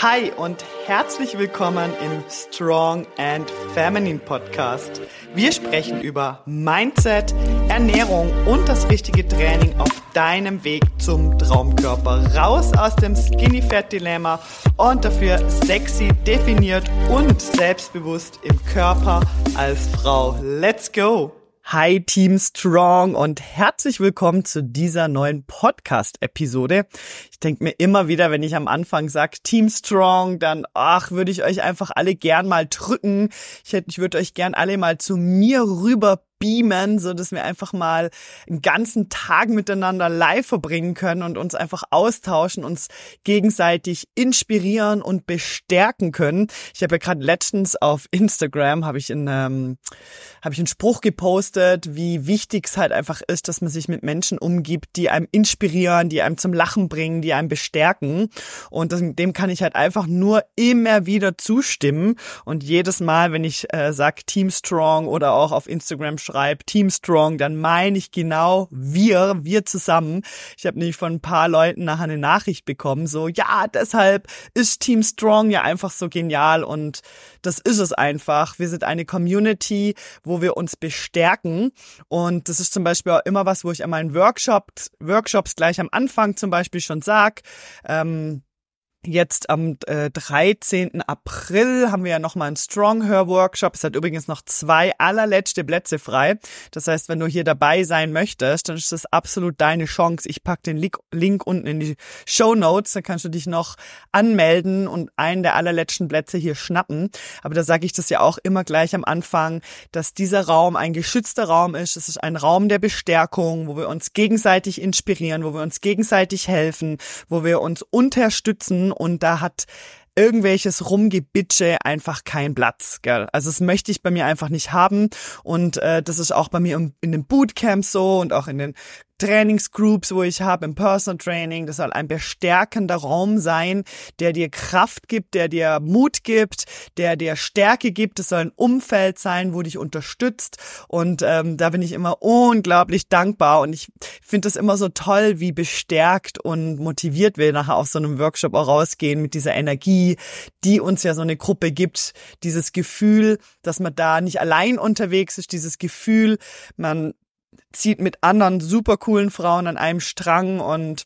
Hi und herzlich willkommen im Strong and Feminine Podcast. Wir sprechen über Mindset, Ernährung und das richtige Training auf deinem Weg zum Traumkörper. Raus aus dem Skinny Fat Dilemma und dafür sexy, definiert und selbstbewusst im Körper als Frau. Let's go! Hi Team Strong und herzlich willkommen zu dieser neuen Podcast-Episode. Ich denke mir immer wieder, wenn ich am Anfang sage Team Strong, dann würde ich euch einfach alle gern mal drücken. Ich würde euch gern alle mal zu mir rüber beamen, so dass wir einfach mal einen ganzen Tag miteinander live verbringen können und uns einfach austauschen, uns gegenseitig inspirieren und bestärken können. Ich habe ja gerade letztens auf Instagram habe ich einen Spruch gepostet, wie wichtig es halt einfach ist, dass man sich mit Menschen umgibt, die einem inspirieren, die einem zum Lachen bringen, die einem bestärken. Und dem kann ich halt einfach nur immer wieder zustimmen. Und jedes Mal, wenn ich sage Team Strong oder auch auf Instagram schreibe Team Strong, dann meine ich genau wir zusammen. Ich habe nämlich von ein paar Leuten nachher eine Nachricht bekommen, so, ja, deshalb ist Team Strong ja einfach so genial und das ist es einfach. Wir sind eine Community, wo wir uns bestärken und das ist zum Beispiel auch immer was, wo ich an meinen Workshops gleich am Anfang zum Beispiel schon sage, jetzt am 13. April haben wir ja nochmal einen Strong-Hör-Workshop. Es hat übrigens noch 2 allerletzte Plätze frei. Das heißt, wenn du hier dabei sein möchtest, dann ist das absolut deine Chance. Ich packe den Link unten in die Shownotes, dann kannst du dich noch anmelden und einen der allerletzten Plätze hier schnappen. Aber da sage ich das ja auch immer gleich am Anfang, dass dieser Raum ein geschützter Raum ist. Es ist ein Raum der Bestärkung, wo wir uns gegenseitig inspirieren, wo wir uns gegenseitig helfen, wo wir uns unterstützen. Und da hat irgendwelches Rumgebitsche einfach keinen Platz, gell? Also das möchte ich bei mir einfach nicht haben und das ist auch bei mir in den Bootcamps so und auch in den Trainingsgroups, wo ich habe, im Personal Training. Das soll ein bestärkender Raum sein, der dir Kraft gibt, der dir Mut gibt, der dir Stärke gibt. Es soll ein Umfeld sein, wo dich unterstützt und da bin ich immer unglaublich dankbar und ich finde das immer so toll, wie bestärkt und motiviert wir nachher aus so einem Workshop auch rausgehen mit dieser Energie, die uns ja so eine Gruppe gibt. Dieses Gefühl, dass man da nicht allein unterwegs ist, dieses Gefühl, man zieht mit anderen super coolen Frauen an einem Strang und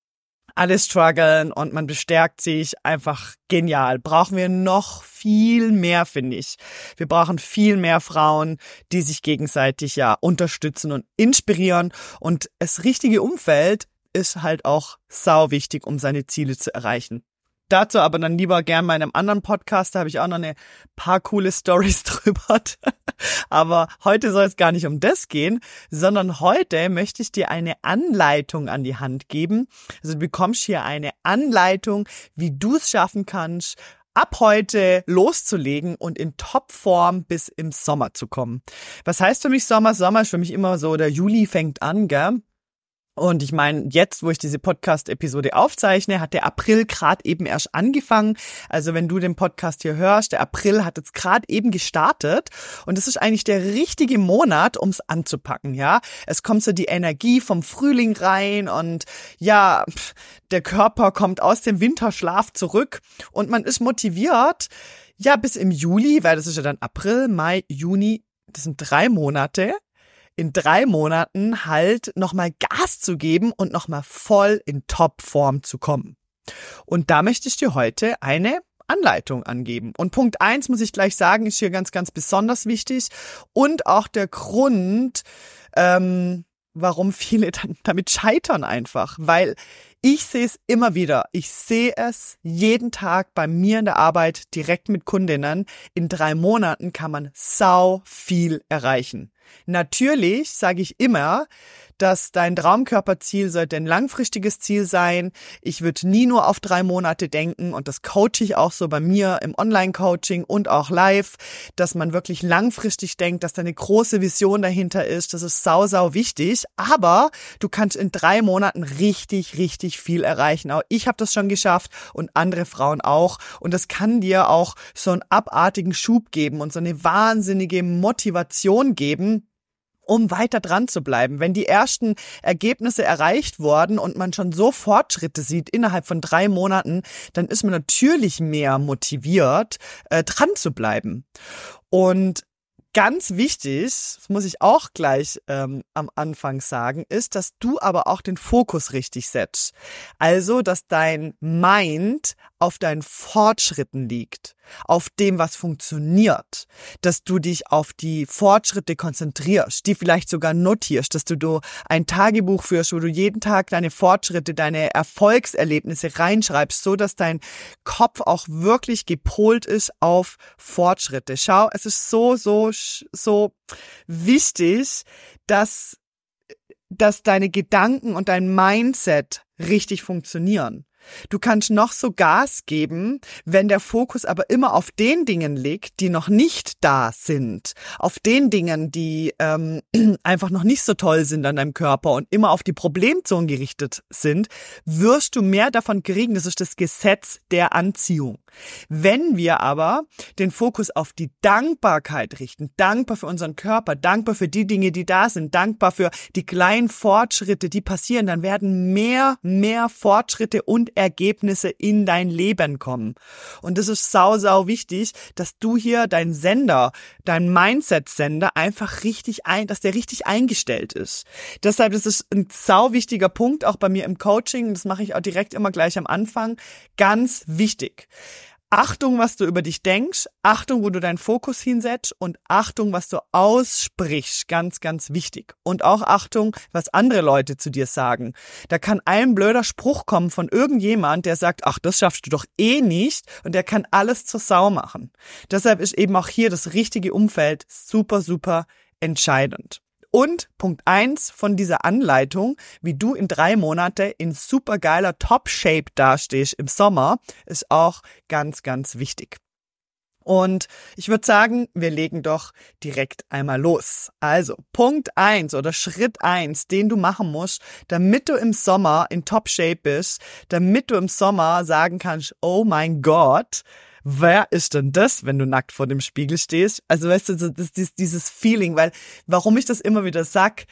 alle strugglen und man bestärkt sich, einfach genial. Brauchen wir noch viel mehr, finde ich. Wir brauchen viel mehr Frauen, die sich gegenseitig ja unterstützen und inspirieren und das richtige Umfeld ist halt auch sau wichtig, um seine Ziele zu erreichen. Dazu aber dann lieber gern bei einem anderen Podcast, da habe ich auch noch ein paar coole Stories drüber. Aber heute soll es gar nicht um das gehen, sondern heute möchte ich dir eine Anleitung an die Hand geben. Also du bekommst hier eine Anleitung, wie du es schaffen kannst, ab heute loszulegen und in Topform bis im Sommer zu kommen. Was heißt für mich Sommer? Sommer ist für mich immer so, der Juli fängt an, gell? Und ich meine, jetzt, wo ich diese Podcast-Episode aufzeichne, hat der April gerade eben erst angefangen. Also wenn du den Podcast hier hörst, der April hat jetzt gerade eben gestartet. Und es ist eigentlich der richtige Monat, ums anzupacken, ja. Es kommt so die Energie vom Frühling rein und ja, der Körper kommt aus dem Winterschlaf zurück und man ist motiviert, ja, bis im Juli, weil das ist ja dann April, Mai, Juni, das sind 3 Monate, in 3 Monaten halt nochmal Gas zu geben und nochmal voll in Topform zu kommen. Und da möchte ich dir heute eine Anleitung angeben. Und Punkt 1 muss ich gleich sagen, ist hier ganz, ganz besonders wichtig und auch der Grund, warum viele dann damit scheitern einfach, weil ich sehe es immer wieder. Ich sehe es jeden Tag bei mir in der Arbeit direkt mit Kundinnen. In 3 Monaten kann man sau viel erreichen. Natürlich sage ich immer, dass dein Traumkörperziel sollte ein langfristiges Ziel sein. Ich würde nie nur auf 3 Monate denken und das coache ich auch so bei mir im Online-Coaching und auch live, dass man wirklich langfristig denkt, dass da eine große Vision dahinter ist. Das ist sau wichtig, aber du kannst in 3 Monaten richtig, richtig viel erreichen. Auch ich habe das schon geschafft und andere Frauen auch und das kann dir auch so einen abartigen Schub geben und so eine wahnsinnige Motivation geben, um weiter dran zu bleiben. Wenn die ersten Ergebnisse erreicht wurden und man schon so Fortschritte sieht innerhalb von 3 Monaten, dann ist man natürlich mehr motiviert, dran zu bleiben. Und ganz wichtig, das muss ich auch gleich am Anfang sagen, ist, dass du aber auch den Fokus richtig setzt. Also, dass dein Mind auf deinen Fortschritten liegt, auf dem, was funktioniert, dass du dich auf die Fortschritte konzentrierst, die vielleicht sogar notierst, dass du ein Tagebuch führst, wo du jeden Tag deine Fortschritte, deine Erfolgserlebnisse reinschreibst, so dass dein Kopf auch wirklich gepolt ist auf Fortschritte. Schau, es ist so wichtig, dass deine Gedanken und dein Mindset richtig funktionieren. Du kannst noch so Gas geben, wenn der Fokus aber immer auf den Dingen liegt, die noch nicht da sind, auf den Dingen, die einfach noch nicht so toll sind an deinem Körper und immer auf die Problemzonen gerichtet sind, wirst du mehr davon kriegen. Das ist das Gesetz der Anziehung. Wenn wir aber den Fokus auf die Dankbarkeit richten, dankbar für unseren Körper, dankbar für die Dinge, die da sind, dankbar für die kleinen Fortschritte, die passieren, dann werden mehr Fortschritte und Ergebnisse in dein Leben kommen. Und das ist sau wichtig, dass du hier dein Sender, dein Mindset-Sender einfach dass der richtig eingestellt ist. Deshalb ist es ein sau wichtiger Punkt, auch bei mir im Coaching, das mache ich auch direkt immer gleich am Anfang, ganz wichtig. Achtung, was du über dich denkst, Achtung, wo du deinen Fokus hinsetzt und Achtung, was du aussprichst, ganz, ganz wichtig. Und auch Achtung, was andere Leute zu dir sagen. Da kann ein blöder Spruch kommen von irgendjemand, der sagt, ach, das schaffst du doch eh nicht und der kann alles zur Sau machen. Deshalb ist eben auch hier das richtige Umfeld super entscheidend. Und Punkt 1 von dieser Anleitung, wie du in 3 Monate in supergeiler Top-Shape dastehst im Sommer, ist auch ganz, ganz wichtig. Und ich würde sagen, wir legen doch direkt einmal los. Also Punkt 1 oder Schritt 1, den du machen musst, damit du im Sommer in Top-Shape bist, damit du im Sommer sagen kannst, oh mein Gott, wer ist denn das, wenn du nackt vor dem Spiegel stehst? Also weißt du, das ist dieses Feeling, weil, warum ich das immer wieder sag,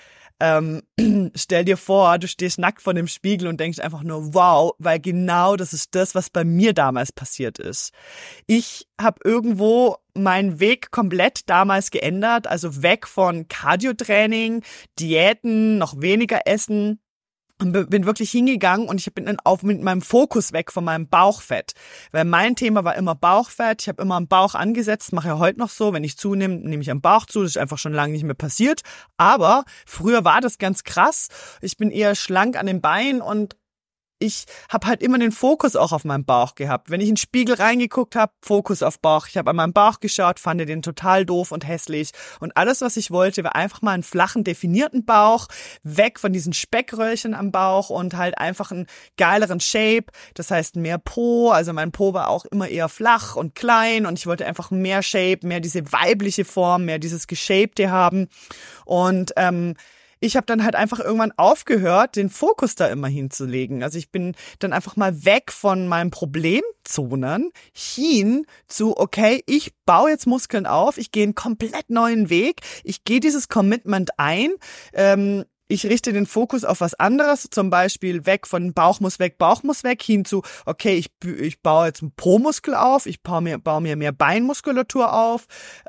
stell dir vor, du stehst nackt vor dem Spiegel und denkst einfach nur, wow, weil genau das ist das, was bei mir damals passiert ist. Ich habe irgendwo meinen Weg komplett damals geändert, also weg von Cardio-Training, Diäten, noch weniger Essen. Und bin wirklich hingegangen und ich bin auch mit meinem Fokus weg von meinem Bauchfett. Weil mein Thema war immer Bauchfett. Ich habe immer am Bauch angesetzt, mache ja heute noch so. Wenn ich zunehme, nehme ich am Bauch zu. Das ist einfach schon lange nicht mehr passiert. Aber früher war das ganz krass. Ich bin eher schlank an den Beinen und ich habe halt immer den Fokus auch auf meinem Bauch gehabt. Wenn ich in den Spiegel reingeguckt habe, Fokus auf Bauch. Ich habe an meinem Bauch geschaut, fand den total doof und hässlich. Und alles, was ich wollte, war einfach mal einen flachen, definierten Bauch, weg von diesen Speckröllchen am Bauch und halt einfach einen geileren Shape. Das heißt mehr Po. Also mein Po war auch immer eher flach und klein und ich wollte einfach mehr Shape, mehr diese weibliche Form, mehr dieses Geshapte haben. Und ich habe dann halt einfach irgendwann aufgehört, den Fokus da immer hinzulegen. Also ich bin dann einfach mal weg von meinen Problemzonen hin zu, okay, ich baue jetzt Muskeln auf, ich gehe einen komplett neuen Weg, ich gehe dieses Commitment ein, ich richte den Fokus auf was anderes, zum Beispiel weg von Bauch muss weg, hin zu, okay, ich baue jetzt einen Po-Muskel auf, ich baue mir mehr Beinmuskulatur auf,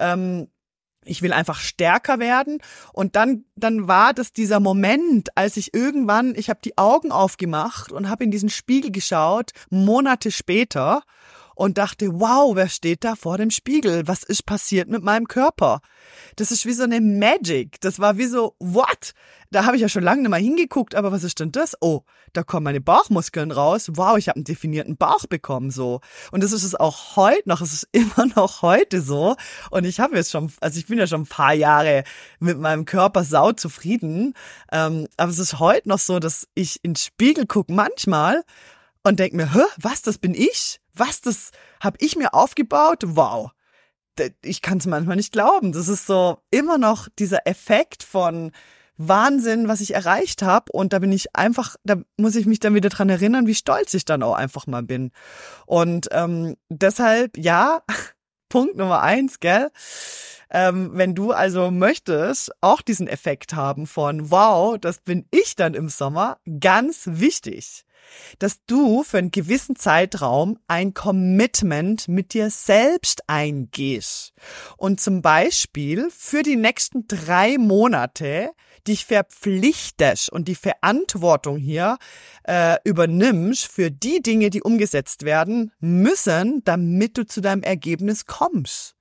ich will einfach stärker werden und dann war das dieser Moment, als ich habe die Augen aufgemacht und habe in diesen Spiegel geschaut, Monate später und dachte, wow, wer steht da vor dem Spiegel? Was ist passiert mit meinem Körper? Das ist wie so eine Magic. Das war wie so, what? Da habe ich ja schon lange nicht mal hingeguckt, aber was ist denn das? Oh, da kommen meine Bauchmuskeln raus. Wow, ich habe einen definierten Bauch bekommen, so. Und das ist es auch heute noch. Es ist immer noch heute so. Und ich bin ja schon ein paar Jahre mit meinem Körper sau zufrieden. Aber es ist heute noch so, dass ich in den Spiegel gucke manchmal und denke mir, was, das bin ich? Was, das habe ich mir aufgebaut? Wow. Ich kann es manchmal nicht glauben. Das ist so immer noch dieser Effekt von Wahnsinn, was ich erreicht habe. Und da muss ich mich dann wieder dran erinnern, wie stolz ich dann auch einfach mal bin. Und deshalb, ja, Punkt Nummer 1, gell? Wenn du also möchtest, auch diesen Effekt haben von, wow, das bin ich dann im Sommer, ganz wichtig, dass du für einen gewissen Zeitraum ein Commitment mit dir selbst eingehst und zum Beispiel für die nächsten 3 Monate dich verpflichtest und die Verantwortung hier übernimmst für die Dinge, die umgesetzt werden müssen, damit du zu deinem Ergebnis kommst.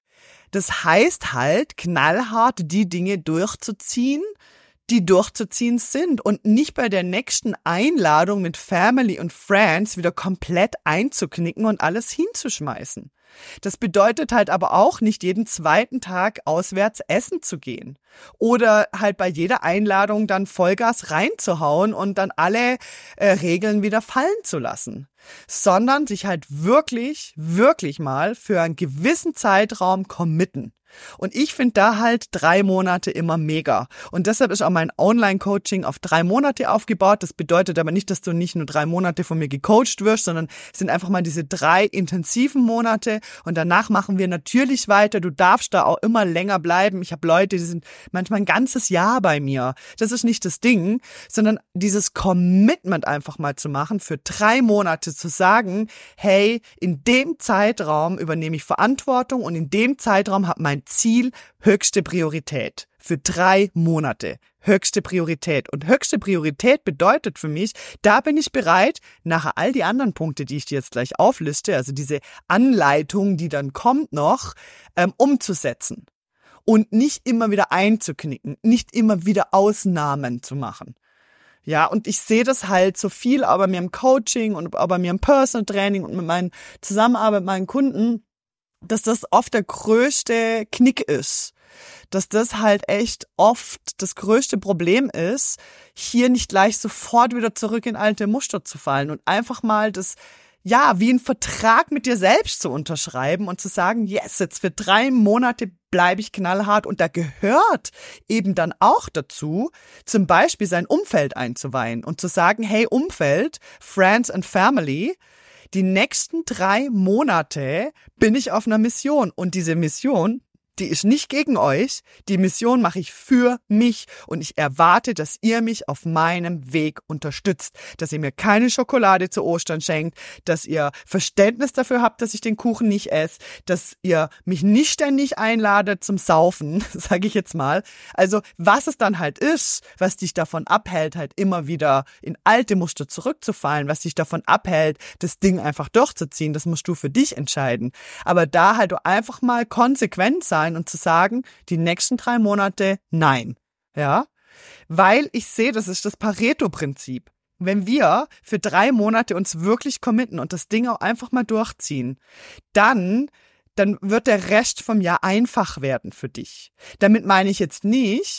Das heißt halt, knallhart die Dinge durchzuziehen, die durchzuziehen sind und nicht bei der nächsten Einladung mit Family und Friends wieder komplett einzuknicken und alles hinzuschmeißen. Das bedeutet halt aber auch nicht jeden zweiten Tag auswärts essen zu gehen oder halt bei jeder Einladung dann Vollgas reinzuhauen und dann alle Regeln wieder fallen zu lassen, sondern sich halt wirklich, wirklich mal für einen gewissen Zeitraum committen. Und ich finde da halt 3 Monate immer mega. Und deshalb ist auch mein Online-Coaching auf 3 Monate aufgebaut. Das bedeutet aber nicht, dass du nicht nur 3 Monate von mir gecoacht wirst, sondern es sind einfach mal diese 3 intensiven Monate. Und danach machen wir natürlich weiter. Du darfst da auch immer länger bleiben. Ich habe Leute, die sind manchmal ein ganzes Jahr bei mir. Das ist nicht das Ding, sondern dieses Commitment einfach mal zu machen, für 3 Monate zu sagen, hey, in dem Zeitraum übernehme ich Verantwortung und in dem Zeitraum hat mein Ziel höchste Priorität. Für 3 Monate. Höchste Priorität. Und höchste Priorität bedeutet für mich, da bin ich bereit, nachher all die anderen Punkte, die ich dir jetzt gleich aufliste, also diese Anleitung, die dann kommt noch, umzusetzen. Und nicht immer wieder einzuknicken, nicht immer wieder Ausnahmen zu machen. Ja, und ich sehe das halt so viel auch bei mir im Coaching und auch bei mir im Personal Training und mit meinen Zusammenarbeit mit meinen Kunden, dass das oft der größte Knick ist. Dass das halt echt oft das größte Problem ist, hier nicht gleich sofort wieder zurück in alte Muster zu fallen und einfach mal das, ja, wie ein Vertrag mit dir selbst zu unterschreiben und zu sagen, yes, jetzt für 3 Monate bleibe ich knallhart und da gehört eben dann auch dazu, zum Beispiel sein Umfeld einzuweihen und zu sagen, hey Umfeld, Friends and Family, die nächsten 3 Monate bin ich auf einer Mission und diese Mission, die ist nicht gegen euch, die Mission mache ich für mich und ich erwarte, dass ihr mich auf meinem Weg unterstützt, dass ihr mir keine Schokolade zu Ostern schenkt, dass ihr Verständnis dafür habt, dass ich den Kuchen nicht esse, dass ihr mich nicht ständig einladet zum Saufen, sage ich jetzt mal. Also was es dann halt ist, was dich davon abhält, halt immer wieder in alte Muster zurückzufallen, was dich davon abhält, das Ding einfach durchzuziehen, das musst du für dich entscheiden. Aber da halt du einfach mal konsequent sein und zu sagen, die nächsten 3 Monate nein. Ja? Weil ich sehe, das ist das Pareto-Prinzip. Wenn wir für 3 Monate uns wirklich committen und das Ding auch einfach mal durchziehen, dann wird der Rest vom Jahr einfach werden für dich. Damit meine ich jetzt nicht,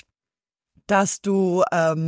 dass du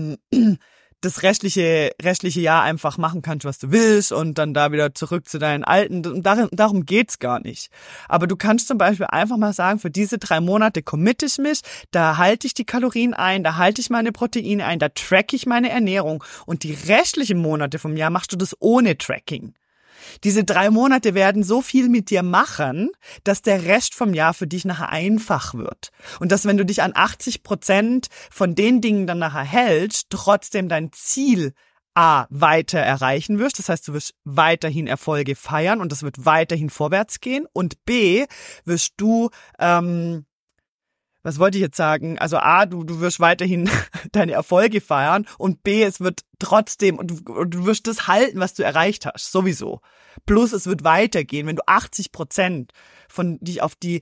das restliche Jahr einfach machen kannst, was du willst und dann da wieder zurück zu deinen alten. Darum geht's gar nicht. Aber du kannst zum Beispiel einfach mal sagen, für diese 3 Monate committe ich mich, da halte ich die Kalorien ein, da halte ich meine Proteine ein, da tracke ich meine Ernährung und die restlichen Monate vom Jahr machst du das ohne Tracking. Diese 3 Monate werden so viel mit dir machen, dass der Rest vom Jahr für dich nachher einfach wird. Und dass, wenn du dich an 80% von den Dingen dann nachher hältst, trotzdem dein Ziel A weiter erreichen wirst. Das heißt, du wirst weiterhin Erfolge feiern und es wird weiterhin vorwärts gehen. Und B, wirst du was wollte ich jetzt sagen? Also A, du wirst weiterhin deine Erfolge feiern und B, es wird trotzdem, und du wirst das halten, was du erreicht hast, sowieso. Plus es wird weitergehen, wenn du 80% von dich auf die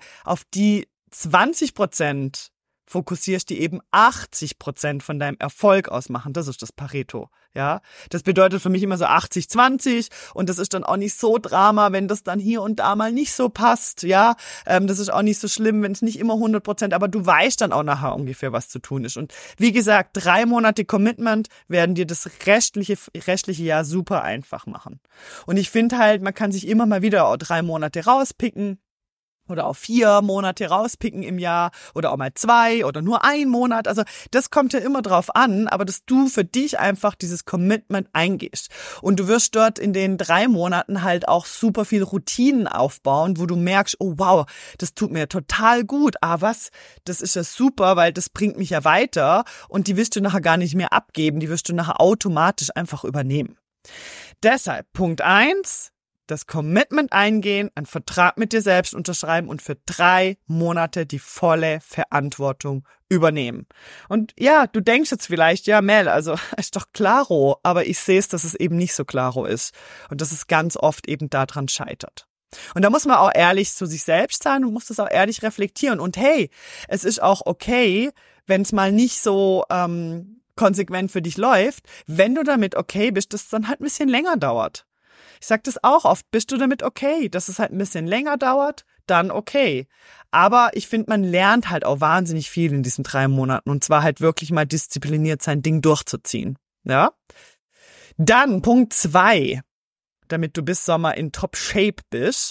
20% fokussierst, die eben 80% von deinem Erfolg ausmachen. Das ist das Pareto, ja. Das bedeutet für mich immer so 80-20 und das ist dann auch nicht so Drama, wenn das dann hier und da mal nicht so passt, ja. Das ist auch nicht so schlimm, wenn es nicht immer 100%, aber du weißt dann auch nachher ungefähr, was zu tun ist. Und wie gesagt, 3 Monate Commitment werden dir das restliche Jahr super einfach machen. Und ich finde halt, man kann sich immer mal wieder auch 3 Monate rauspicken oder auch 4 Monate rauspicken im Jahr oder auch mal 2 oder nur 1 Monat. Also das kommt ja immer drauf an, aber dass du für dich einfach dieses Commitment eingehst. Und du wirst dort in den 3 Monaten halt auch super viel Routinen aufbauen, wo du merkst, oh wow, das tut mir total gut. Ah was, das ist ja super, weil das bringt mich ja weiter und die wirst du nachher gar nicht mehr abgeben, die wirst du nachher automatisch einfach übernehmen. Deshalb Punkt 1, das Commitment eingehen, einen Vertrag mit dir selbst unterschreiben und für 3 Monate die volle Verantwortung übernehmen. Und ja, du denkst jetzt vielleicht, ja Mel, also ist doch klaro, aber ich sehe es, dass es eben nicht so klaro ist und dass es ganz oft eben daran scheitert. Und da muss man auch ehrlich zu sich selbst sein und muss das auch ehrlich reflektieren. Und hey, es ist auch okay, wenn es mal nicht so konsequent für dich läuft, wenn du damit okay bist, dass es dann halt ein bisschen länger dauert. Ich sage das auch oft, bist du damit okay, dass es halt ein bisschen länger dauert, dann okay. Aber ich finde, man lernt halt auch wahnsinnig viel in diesen 3 Monaten und zwar halt wirklich mal diszipliniert sein Ding durchzuziehen. Ja? Dann Punkt 2, damit du bis Sommer in Top-Shape bist,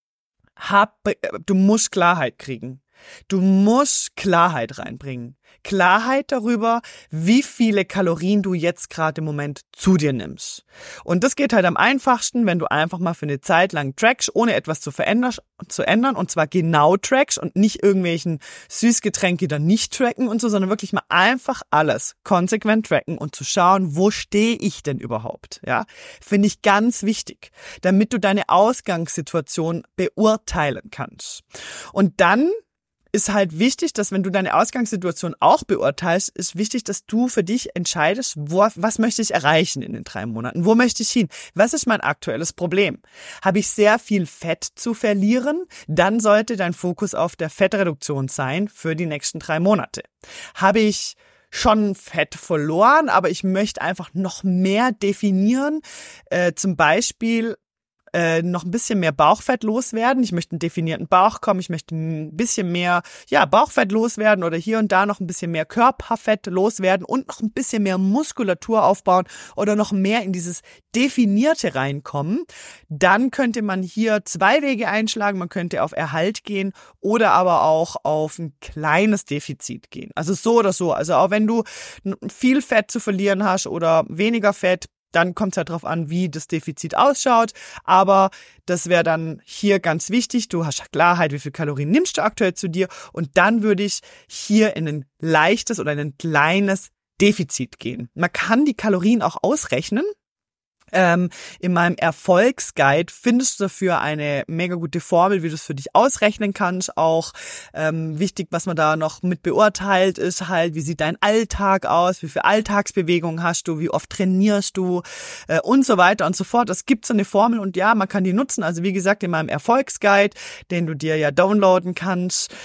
du musst Klarheit kriegen. Du musst Klarheit reinbringen. Klarheit darüber, wie viele Kalorien du jetzt gerade im Moment zu dir nimmst. Und das geht halt am einfachsten, wenn du einfach mal für eine Zeit lang trackst, ohne etwas zu ändern, und zwar genau trackst und nicht irgendwelchen Süßgetränke dann nicht tracken und so, sondern wirklich mal einfach alles konsequent tracken und zu schauen, wo stehe ich denn überhaupt? Ja, finde ich ganz wichtig, damit du deine Ausgangssituation beurteilen kannst. Und dann ist halt wichtig, dass wenn du deine Ausgangssituation auch beurteilst, ist wichtig, dass du für dich entscheidest, was möchte ich erreichen in den 3 Monaten? Wo möchte ich hin? Was ist mein aktuelles Problem? Habe ich sehr viel Fett zu verlieren? Dann sollte dein Fokus auf der Fettreduktion sein für die nächsten 3 Monate. Habe ich schon Fett verloren, aber ich möchte einfach noch mehr definieren, zum Beispiel noch ein bisschen mehr Bauchfett loswerden. Ich möchte einen definierten Bauch kommen. Ich möchte ein bisschen mehr Bauchfett loswerden oder hier und da noch ein bisschen mehr Körperfett loswerden und noch ein bisschen mehr Muskulatur aufbauen oder noch mehr in dieses Definierte reinkommen. Dann könnte man hier 2 Wege einschlagen. Man könnte auf Erhalt gehen oder aber auch auf ein kleines Defizit gehen. Also so oder so. Also auch wenn du viel Fett zu verlieren hast oder weniger Fett, dann kommt es halt drauf an, wie das Defizit ausschaut. Aber das wäre dann hier ganz wichtig. Du hast Klarheit, wie viel Kalorien nimmst du aktuell zu dir. Und dann würde ich hier in ein leichtes oder in ein kleines Defizit gehen. Man kann die Kalorien auch ausrechnen. In meinem Erfolgsguide findest du dafür eine mega gute Formel, wie du es für dich ausrechnen kannst. Auch wichtig, was man da noch mit beurteilt, ist halt, wie sieht dein Alltag aus, wie viel Alltagsbewegung hast du, wie oft trainierst du und so weiter und so fort. Es gibt so eine Formel und ja, man kann die nutzen. Also wie gesagt, in meinem Erfolgsguide, den du dir ja downloaden kannst,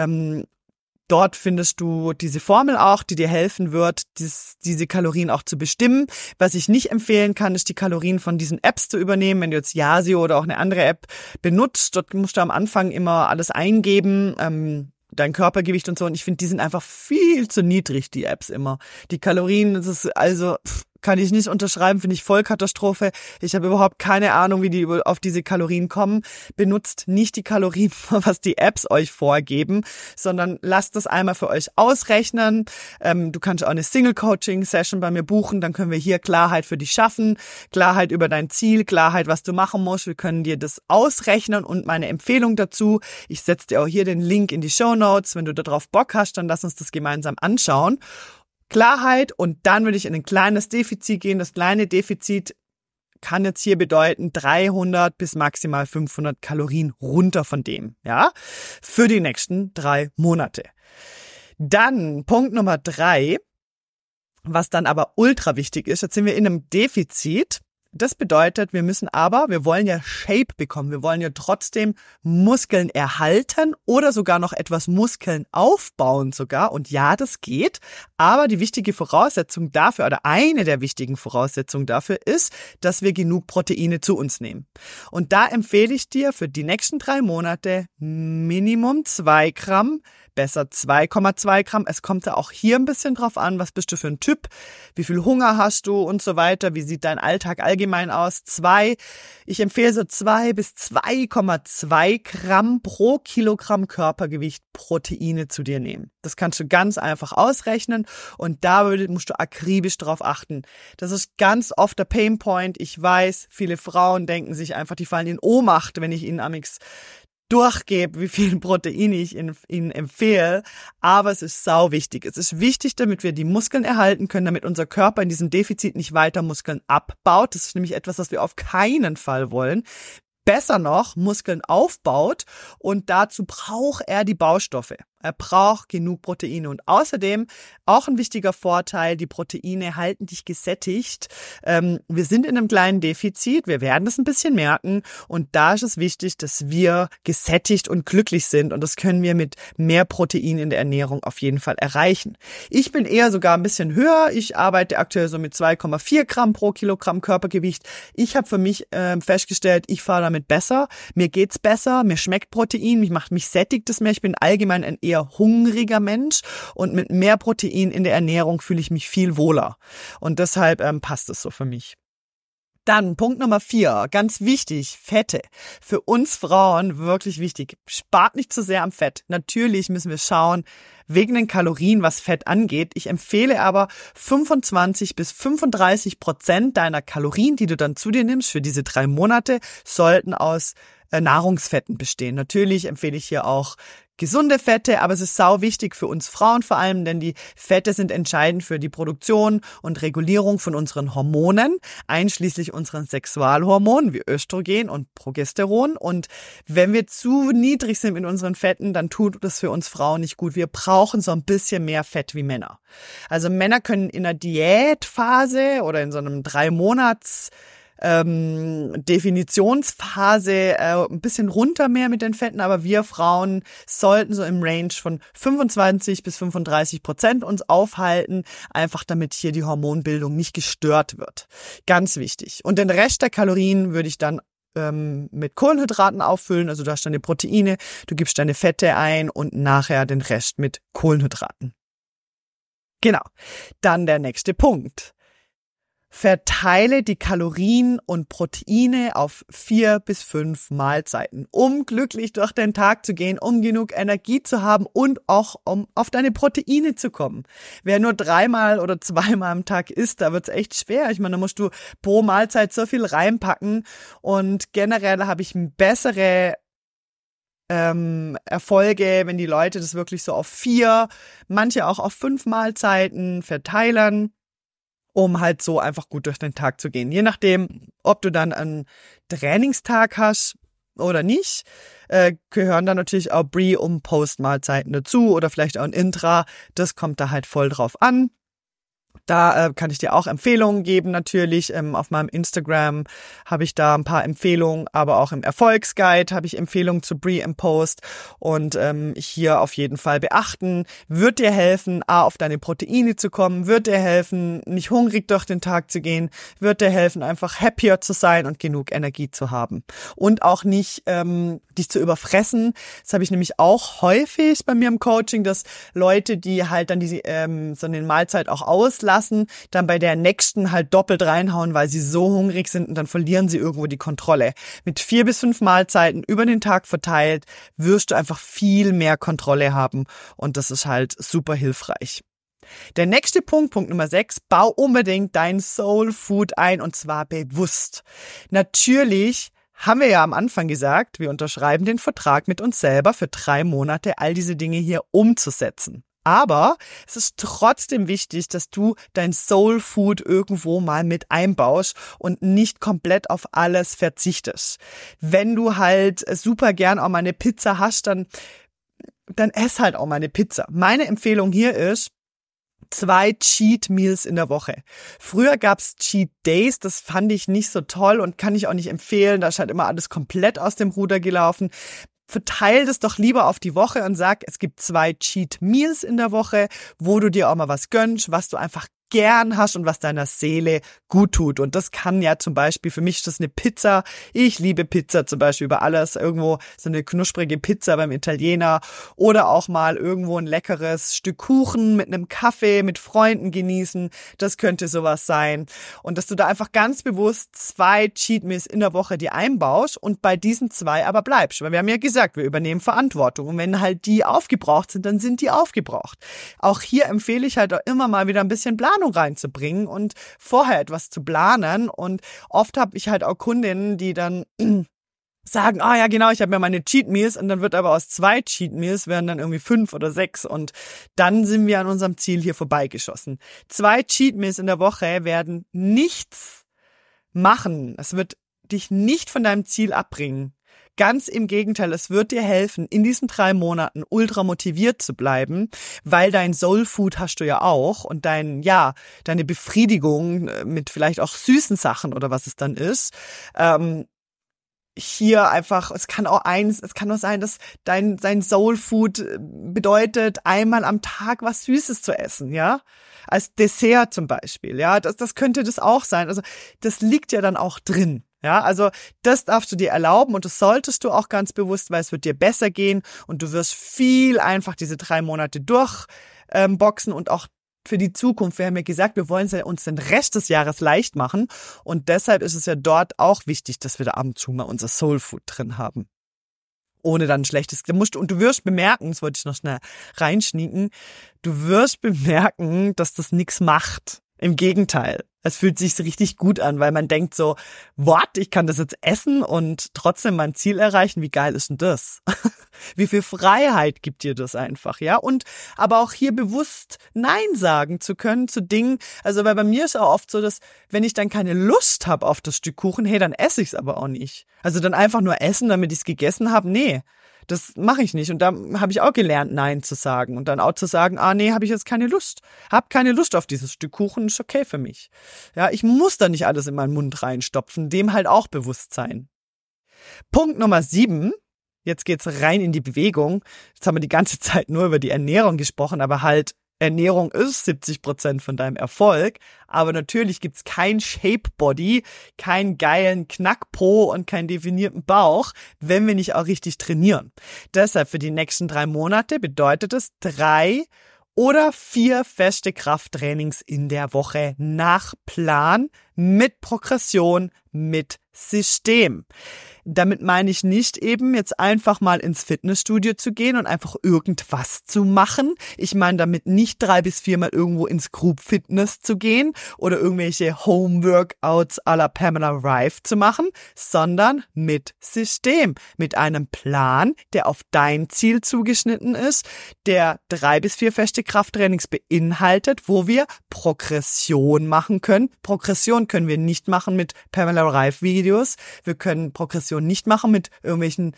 dort findest du diese Formel auch, die dir helfen wird, diese Kalorien auch zu bestimmen. Was ich nicht empfehlen kann, ist die Kalorien von diesen Apps zu übernehmen. Wenn du jetzt Yasio oder auch eine andere App benutzt, dort musst du am Anfang immer alles eingeben, dein Körpergewicht und so. Und ich finde, die sind einfach viel zu niedrig, die Apps immer. Die Kalorien, das ist also... kann ich nicht unterschreiben, finde ich Vollkatastrophe. Ich habe überhaupt keine Ahnung, wie die auf diese Kalorien kommen. Benutzt nicht die Kalorien, was die Apps euch vorgeben, sondern lasst das einmal für euch ausrechnen. Du kannst auch eine Single-Coaching-Session bei mir buchen, dann können wir hier Klarheit für dich schaffen, Klarheit über dein Ziel, Klarheit, was du machen musst. Wir können dir das ausrechnen und meine Empfehlung dazu. Ich setze dir auch hier den Link in die Shownotes. Wenn du darauf Bock hast, dann lass uns das gemeinsam anschauen. Klarheit und dann würde ich in ein kleines Defizit gehen. Das kleine Defizit kann jetzt hier bedeuten 300 bis maximal 500 Kalorien runter von dem, ja, für die nächsten 3 Monate. Dann Punkt Nummer 3, was dann aber ultra wichtig ist, jetzt sind wir in einem Defizit. Das bedeutet, wir wollen ja Shape bekommen. Wir wollen ja trotzdem Muskeln erhalten oder sogar noch etwas Muskeln aufbauen sogar. Und ja, das geht. Aber die wichtige Voraussetzung dafür oder eine der wichtigen Voraussetzungen dafür ist, dass wir genug Proteine zu uns nehmen. Und da empfehle ich dir für die nächsten 3 Monate Minimum 2 Gramm, besser 2,2 Gramm. Es kommt da auch hier ein bisschen drauf an, was bist du für ein Typ, wie viel Hunger hast du und so weiter, wie sieht dein Alltag allgemein allgemein aus. Ich empfehle so 2 bis 2,2 Gramm pro Kilogramm Körpergewicht Proteine zu dir nehmen. Das kannst du ganz einfach ausrechnen und da musst du akribisch drauf achten. Das ist ganz oft der Painpoint. Ich weiß, viele Frauen denken sich einfach, die fallen in Ohnmacht, wenn ich ihnen amix durchgebe, wie viel Protein ich ihnen empfehle, aber es ist sau wichtig. Es ist wichtig, damit wir die Muskeln erhalten können, damit unser Körper in diesem Defizit nicht weiter Muskeln abbaut. Das ist nämlich etwas, was wir auf keinen Fall wollen. Besser noch, Muskeln aufbaut und dazu braucht er die Baustoffe. Er braucht genug Proteine und außerdem auch ein wichtiger Vorteil, die Proteine halten dich gesättigt. Wir sind in einem kleinen Defizit, wir werden das ein bisschen merken und da ist es wichtig, dass wir gesättigt und glücklich sind und das können wir mit mehr Protein in der Ernährung auf jeden Fall erreichen. Ich bin eher sogar ein bisschen höher, ich arbeite aktuell so mit 2,4 Gramm pro Kilogramm Körpergewicht. Ich habe für mich festgestellt, ich fahre damit besser, mir geht's besser, mir schmeckt Protein, mich sättigt es mehr, ich bin allgemein ein eher hungriger Mensch und mit mehr Protein in der Ernährung fühle ich mich viel wohler und deshalb passt es so für mich. Dann Punkt Nummer 4, ganz wichtig, Fette. Für uns Frauen wirklich wichtig. Spart nicht zu sehr am Fett. Natürlich müssen wir schauen, wegen den Kalorien, was Fett angeht. Ich empfehle aber 25 bis 35% deiner Kalorien, die du dann zu dir nimmst für diese 3 Monate, sollten aus Nahrungsfetten bestehen. Natürlich empfehle ich hier auch gesunde Fette, aber es ist sau wichtig für uns Frauen vor allem, denn die Fette sind entscheidend für die Produktion und Regulierung von unseren Hormonen, einschließlich unseren Sexualhormonen wie Östrogen und Progesteron. Und wenn wir zu niedrig sind in unseren Fetten, dann tut das für uns Frauen nicht gut. Wir brauchen so ein bisschen mehr Fett wie Männer. Also Männer können in einer Diätphase oder in so einem 3-Monats Definitionsphase ein bisschen runter mehr mit den Fetten, aber wir Frauen sollten so im Range von 25 bis 35% uns aufhalten, einfach damit hier die Hormonbildung nicht gestört wird. Ganz wichtig. Und den Rest der Kalorien würde ich dann mit Kohlenhydraten auffüllen, also du hast deine Proteine, du gibst deine Fette ein und nachher den Rest mit Kohlenhydraten. Genau. Dann der nächste Punkt. Verteile die Kalorien und Proteine auf 4 bis 5 Mahlzeiten, um glücklich durch den Tag zu gehen, um genug Energie zu haben und auch um auf deine Proteine zu kommen. Wer nur 3-mal oder 2-mal am Tag isst, da wird's echt schwer. Ich meine, da musst du pro Mahlzeit so viel reinpacken und generell habe ich bessere Erfolge, wenn die Leute das wirklich so auf 4, manche auch auf 5 Mahlzeiten verteilen, um halt so einfach gut durch den Tag zu gehen. Je nachdem, ob du dann einen Trainingstag hast oder nicht, gehören dann natürlich auch Pre- und Post-Mahlzeiten dazu oder vielleicht auch ein Intra. Das kommt da halt voll drauf an. Da kann ich dir auch Empfehlungen geben natürlich. Auf meinem Instagram habe ich da ein paar Empfehlungen, aber auch im Erfolgsguide habe ich Empfehlungen zu Pre und Post. Und hier auf jeden Fall beachten, wird dir helfen, auf deine Proteine zu kommen, wird dir helfen, nicht hungrig durch den Tag zu gehen, wird dir helfen, einfach happier zu sein und genug Energie zu haben. Und auch nicht dich zu überfressen. Das habe ich nämlich auch häufig bei mir im Coaching, dass Leute, die halt dann diese so eine Mahlzeit auch auslassen, dann bei der nächsten halt doppelt reinhauen, weil sie so hungrig sind und dann verlieren sie irgendwo die Kontrolle. Mit 4 bis 5 Mahlzeiten über den Tag verteilt wirst du einfach viel mehr Kontrolle haben und das ist halt super hilfreich. Der nächste Punkt, Punkt Nummer 6, bau unbedingt dein Soul Food ein und zwar bewusst. Natürlich haben wir ja am Anfang gesagt, wir unterschreiben den Vertrag mit uns selber für 3 Monate, all diese Dinge hier umzusetzen. Aber es ist trotzdem wichtig, dass du dein Soul Food irgendwo mal mit einbaust und nicht komplett auf alles verzichtest. Wenn du halt super gern auch mal eine Pizza hast, dann ess halt auch mal eine Pizza. Meine Empfehlung hier ist, 2 Cheat Meals in der Woche. Früher gab's Cheat Days, das fand ich nicht so toll und kann ich auch nicht empfehlen. Da ist halt immer alles komplett aus dem Ruder gelaufen. Verteil das doch lieber auf die Woche und sag, es gibt 2 Cheat Meals in der Woche, wo du dir auch mal was gönnst, was du einfach gern hast und was deiner Seele gut tut. Und das kann ja zum Beispiel, für mich ist das eine Pizza. Ich liebe Pizza zum Beispiel über alles. Irgendwo so eine knusprige Pizza beim Italiener oder auch mal irgendwo ein leckeres Stück Kuchen mit einem Kaffee, mit Freunden genießen. Das könnte sowas sein. Und dass du da einfach ganz bewusst 2 Cheat Meals in der Woche dir einbaust und bei diesen 2 aber bleibst. Weil wir haben ja gesagt, wir übernehmen Verantwortung. Und wenn halt die aufgebraucht sind, dann sind die aufgebraucht. Auch hier empfehle ich halt auch immer mal wieder ein bisschen Planung reinzubringen und vorher etwas zu planen. Und oft habe ich halt auch Kundinnen, die dann sagen, ja genau, ich habe mir meine Cheat Meals, und dann wird aber aus 2 Cheat Meals werden dann irgendwie 5 oder 6 und dann sind wir an unserem Ziel hier vorbeigeschossen. 2 Cheat Meals in der Woche werden nichts machen. Es wird dich nicht von deinem Ziel abbringen. Ganz im Gegenteil, es wird dir helfen, in diesen 3 Monaten ultra motiviert zu bleiben, weil dein Soul Food hast du ja auch und deine Befriedigung mit vielleicht auch süßen Sachen oder was es dann ist, hier einfach, es kann auch sein, dass dein Soul Food bedeutet, einmal am Tag was Süßes zu essen, ja? Als Dessert zum Beispiel, ja? Das könnte das auch sein. Also, das liegt ja dann auch drin. Ja, also das darfst du dir erlauben und das solltest du auch ganz bewusst, weil es wird dir besser gehen und du wirst viel einfach diese 3 Monate durchboxen und auch für die Zukunft. Wir haben ja gesagt, wir wollen uns den Rest des Jahres leicht machen und deshalb ist es ja dort auch wichtig, dass wir da ab und zu mal unser Soul Food drin haben. Ohne dann schlechtes, und du wirst bemerken, das wollte ich noch schnell reinschnieken, du wirst bemerken, dass das nichts macht. Im Gegenteil. Es fühlt sich richtig gut an, weil man denkt so, ich kann das jetzt essen und trotzdem mein Ziel erreichen. Wie geil ist denn das? Wie viel Freiheit gibt dir das einfach, ja? Und aber auch hier bewusst Nein sagen zu können zu Dingen. Also, weil bei mir ist auch oft so, dass wenn ich dann keine Lust habe auf das Stück Kuchen, dann esse ich es aber auch nicht. Also dann einfach nur essen, damit ich es gegessen habe, nee. Das mache ich nicht. Und da habe ich auch gelernt, Nein zu sagen. Und dann auch zu sagen, nee, habe ich jetzt keine Lust. Hab keine Lust auf dieses Stück Kuchen, ist okay für mich. Ja, ich muss da nicht alles in meinen Mund reinstopfen. Dem halt auch bewusst sein. Punkt Nummer 7. Jetzt geht's rein in die Bewegung. Jetzt haben wir die ganze Zeit nur über die Ernährung gesprochen, aber halt Ernährung ist 70% von deinem Erfolg, aber natürlich gibt's kein Shape Body, keinen geilen Knackpo und keinen definierten Bauch, wenn wir nicht auch richtig trainieren. Deshalb für die nächsten 3 Monate bedeutet es 3 oder 4 feste Krafttrainings in der Woche nach Plan, mit Progression, mit System. Damit meine ich nicht eben jetzt einfach mal ins Fitnessstudio zu gehen und einfach irgendwas zu machen. Ich meine damit nicht 3 bis 4 Mal irgendwo ins Group Fitness zu gehen oder irgendwelche Home-Workouts à la Pamela Reif zu machen, sondern mit System, mit einem Plan, der auf dein Ziel zugeschnitten ist, der 3 bis 4 feste Krafttrainings beinhaltet, wo wir Progression machen können. Progression können wir nicht machen mit Pamela Reif Videos. Wir können Progression nicht machen mit irgendwelchen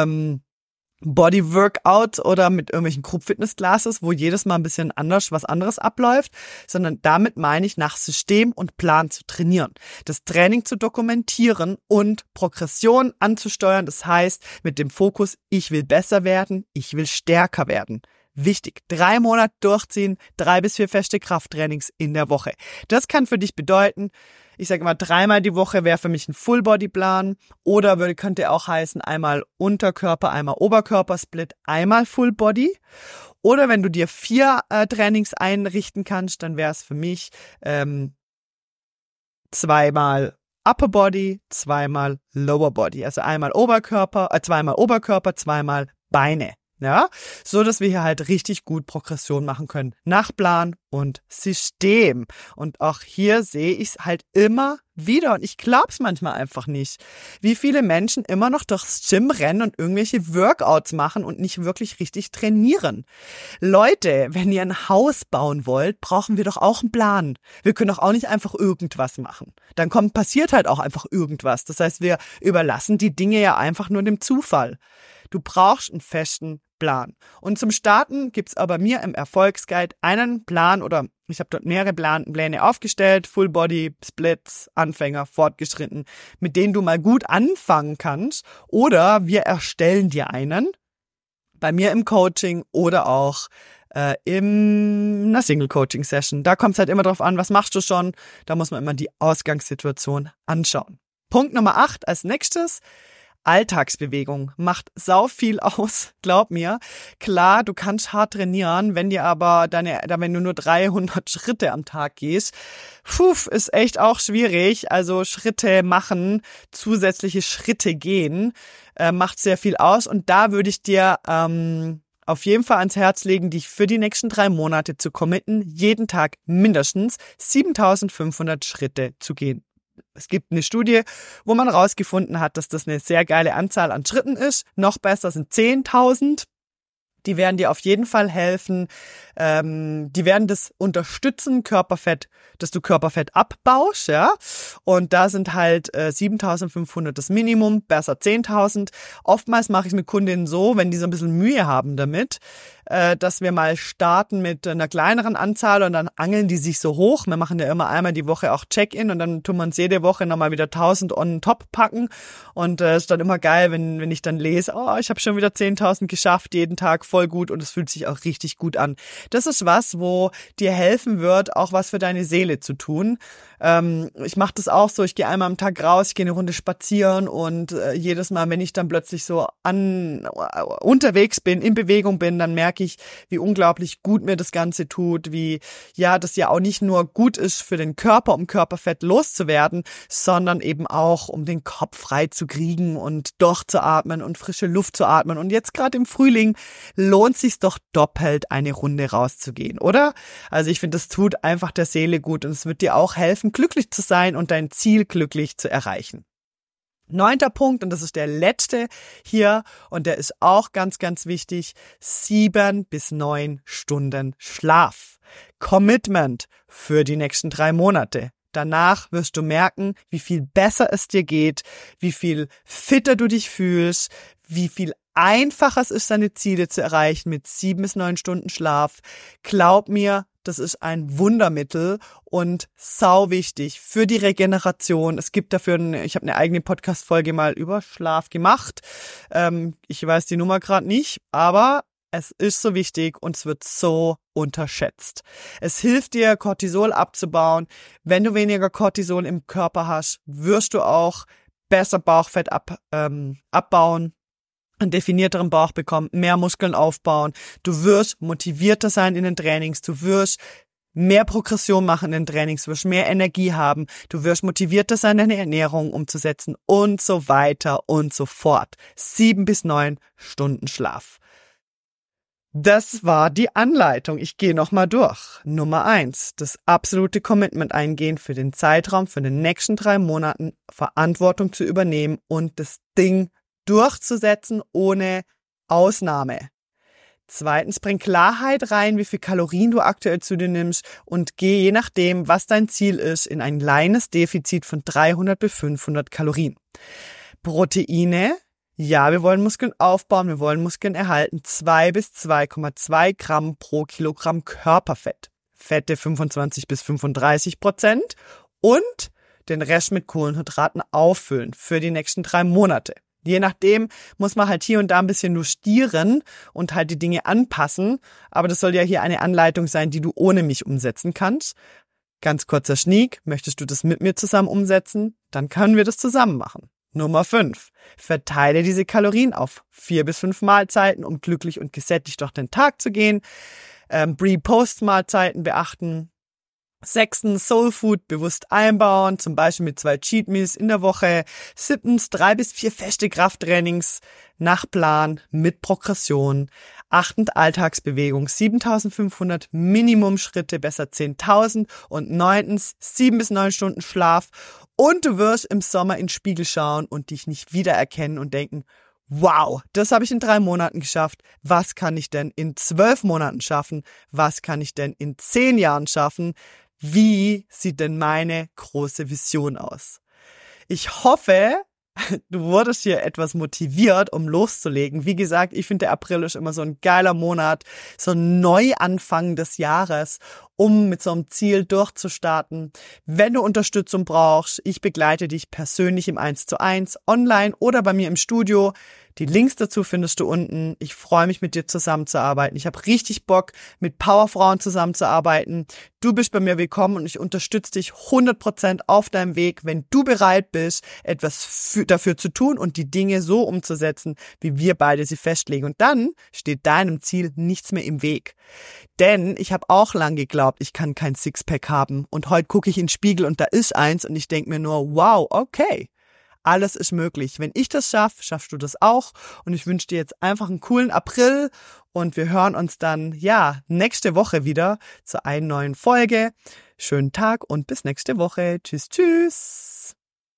Body-Workouts oder mit irgendwelchen Group-Fitness-Classes, wo jedes Mal ein bisschen was anderes abläuft, sondern damit meine ich, nach System und Plan zu trainieren, das Training zu dokumentieren und Progression anzusteuern. Das heißt, mit dem Fokus, ich will besser werden, ich will stärker werden. Wichtig, 3 Monate durchziehen, 3 bis 4 feste Krafttrainings in der Woche. Das kann für dich bedeuten, ich sage mal, 3-mal die Woche wäre für mich ein Full-Body-Plan oder könnte auch heißen, einmal Unterkörper, einmal Oberkörper-Split, einmal Full-Body. Oder wenn du dir 4 Trainings einrichten kannst, dann wäre es für mich 2-mal Upper Body, 2-mal Lower Body. Also zweimal Oberkörper, 2-mal Beine. Ja, so dass wir hier halt richtig gut Progression machen können. Nach Plan und System. Und auch hier sehe ich es halt immer wieder. Und ich glaub's manchmal einfach nicht, wie viele Menschen immer noch durchs Gym rennen und irgendwelche Workouts machen und nicht wirklich richtig trainieren. Leute, wenn ihr ein Haus bauen wollt, brauchen wir doch auch einen Plan. Wir können doch auch nicht einfach irgendwas machen. Dann passiert halt auch einfach irgendwas. Das heißt, wir überlassen die Dinge ja einfach nur dem Zufall. Du brauchst einen festen Plan. Und zum Starten gibt's aber mir im Erfolgsguide einen Plan oder ich habe dort mehrere Pläne aufgestellt, Full Body, Splits, Anfänger, Fortgeschritten, mit denen du mal gut anfangen kannst oder wir erstellen dir einen bei mir im Coaching oder auch in einer Single-Coaching-Session. Da kommt es halt immer drauf an, was machst du schon? Da muss man immer die Ausgangssituation anschauen. Punkt Nummer 8 als nächstes. Alltagsbewegung macht sau viel aus, glaub mir. Klar, du kannst hart trainieren, wenn du nur 300 Schritte am Tag gehst, ist echt auch schwierig. Also Schritte machen, zusätzliche Schritte gehen, macht sehr viel aus. Und da würde ich dir auf jeden Fall ans Herz legen, dich für die nächsten 3 Monate zu committen, jeden Tag mindestens 7.500 Schritte zu gehen. Es gibt eine Studie, wo man herausgefunden hat, dass das eine sehr geile Anzahl an Schritten ist. Noch besser sind 10.000. Die werden dir auf jeden Fall helfen. Die werden das unterstützen, dass du Körperfett abbaust, ja. Und da sind halt 7.500 das Minimum, besser 10.000. Oftmals mache ich es mit Kundinnen so, wenn die so ein bisschen Mühe haben damit, dass wir mal starten mit einer kleineren Anzahl und dann angeln die sich so hoch. Wir machen ja immer einmal die Woche auch Check-in und dann tun wir uns jede Woche nochmal wieder 1.000 on top packen. Und ist dann immer geil, wenn ich dann lese, ich habe schon wieder 10.000 geschafft, jeden Tag voll gut und es fühlt sich auch richtig gut an. Das ist was, wo dir helfen wird, auch was für deine Seele zu tun. Ich mache das auch so, ich gehe einmal am Tag raus, ich gehe eine Runde spazieren und jedes Mal, wenn ich dann plötzlich so unterwegs bin, in Bewegung bin, dann merke ich, wie unglaublich gut mir das Ganze tut, wie das ja auch nicht nur gut ist für den Körper, um Körperfett loszuwerden, sondern eben auch, um den Kopf frei zu kriegen und durchzuatmen und frische Luft zu atmen. Und jetzt gerade im Frühling lohnt sich's doch doppelt, eine Runde rauszugehen, oder? Also ich finde, das tut einfach der Seele gut und es wird dir auch helfen, glücklich zu sein und dein Ziel glücklich zu erreichen. 9. Punkt, und das ist der letzte hier, und der ist auch ganz, ganz wichtig, 7 bis 9 Stunden Schlaf. Commitment für die nächsten 3 Monate. Danach wirst du merken, wie viel besser es dir geht, wie viel fitter du dich fühlst, wie viel einfacher es ist, deine Ziele zu erreichen mit 7 bis 9 Stunden Schlaf. Glaub mir, das ist ein Wundermittel und sau wichtig für die Regeneration. Es gibt dafür, ich habe eine eigene Podcast-Folge mal über Schlaf gemacht. Ich weiß die Nummer gerade nicht, aber es ist so wichtig und es wird so unterschätzt. Es hilft dir, Cortisol abzubauen. Wenn du weniger Cortisol im Körper hast, wirst du auch besser Bauchfett abbauen, einen definierteren Bauch bekommen, mehr Muskeln aufbauen. Du wirst motivierter sein in den Trainings, du wirst mehr Progression machen in den Trainings, du wirst mehr Energie haben, du wirst motivierter sein, deine Ernährung umzusetzen und so weiter und so fort. 7 bis 9 Stunden Schlaf. Das war die Anleitung. Ich gehe nochmal durch. Nummer 1, das absolute Commitment eingehen für den Zeitraum, für den nächsten 3 Monaten, Verantwortung zu übernehmen und das Ding durchzusetzen ohne Ausnahme. 2, bring Klarheit rein, wie viel Kalorien du aktuell zu dir nimmst und geh, je nachdem, was dein Ziel ist, in ein kleines Defizit von 300 bis 500 Kalorien. Proteine, ja, wir wollen Muskeln aufbauen, wir wollen Muskeln erhalten, 2 bis 2,2 Gramm pro Kilogramm Körperfett. Fette 25 bis 35% und den Rest mit Kohlenhydraten auffüllen für die nächsten 3 Monate. Je nachdem muss man halt hier und da ein bisschen justieren und halt die Dinge anpassen. Aber das soll ja hier eine Anleitung sein, die du ohne mich umsetzen kannst. Ganz kurzer Sneak. Möchtest du das mit mir zusammen umsetzen? Dann können wir das zusammen machen. Nummer 5. Verteile diese Kalorien auf 4 bis 5 Mahlzeiten, um glücklich und gesättigt durch den Tag zu gehen. Pre-Post-Mahlzeiten beachten. 6. Soul Food bewusst einbauen, zum Beispiel mit 2 Cheat Meals in der Woche. 7. 3 bis 4 feste Krafttrainings nach Plan mit Progression. 8. Alltagsbewegung, 7.500 Minimumschritte, besser 10.000. Und 9. 7 bis 9 Stunden Schlaf. Und du wirst im Sommer in den Spiegel schauen und dich nicht wiedererkennen und denken, wow, das habe ich in 3 Monaten geschafft. Was kann ich denn in 12 Monaten schaffen? Was kann ich denn in 10 Jahren schaffen? Wie sieht denn meine große Vision aus? Ich hoffe, du wurdest hier etwas motiviert, um loszulegen. Wie gesagt, ich finde, der April ist immer so ein geiler Monat, so ein Neuanfang des Jahres, um mit so einem Ziel durchzustarten. Wenn du Unterstützung brauchst, ich begleite dich persönlich im 1:1, online oder bei mir im Studio. Die Links dazu findest du unten. Ich freue mich, mit dir zusammenzuarbeiten. Ich habe richtig Bock, mit Powerfrauen zusammenzuarbeiten. Du bist bei mir willkommen und ich unterstütze dich 100% auf deinem Weg, wenn du bereit bist, etwas dafür zu tun und die Dinge so umzusetzen, wie wir beide sie festlegen. Und dann steht deinem Ziel nichts mehr im Weg. Denn ich habe auch lang geglaubt, ich kann kein Sixpack haben. Und heute gucke ich in den Spiegel und da ist eins und ich denke mir nur, wow, okay. Alles ist möglich. Wenn ich das schaffe, schaffst du das auch. Und ich wünsche dir jetzt einfach einen coolen April. Und wir hören uns dann, nächste Woche wieder zu einer neuen Folge. Schönen Tag und bis nächste Woche. Tschüss, tschüss.